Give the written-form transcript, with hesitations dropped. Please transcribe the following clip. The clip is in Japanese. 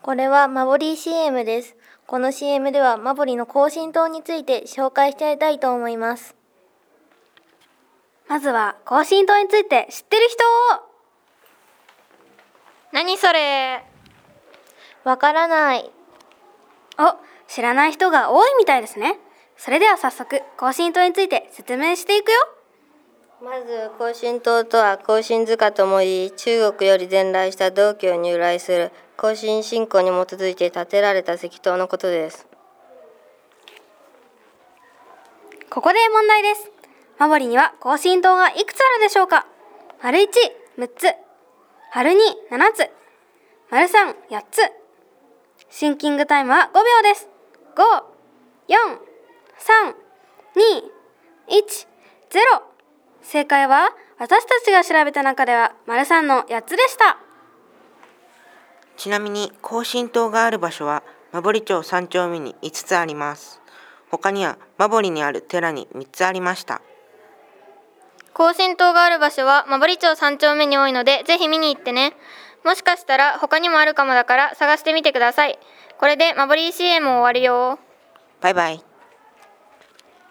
これはマボリー CM です。この CM ではマボリの高浸透について紹介していたいと思います。 まずは高浸透について知ってる人？ 何それ？ わからない。 知らない人が多いみたいですね。それでは早速高浸透について説明していくよ。 まず高浸透とは高浸塚ともいい、中国より伝来した道教に由来する高浸信仰に基づいて建てられた石塔のことです。 ここで問題です。マボリには高浸透がいくつあるでしょうか？ ①、6つ、②、7つ、③、8つ。シンキングタイムは5秒です。5、4、3、2、1、0。正解は私たちが調べた中では③の8つでした。 ちなみに高浸透がある場所は馬堀町3丁目に5つあります。他には馬堀にある寺に3つありました。 高浸透がある場所は馬堀町3丁目に多いので、ぜひ見に行ってね。もしかしたら他にもあるかもだから探してみてください。これで馬堀 CM 終わるよ。 バイバイ。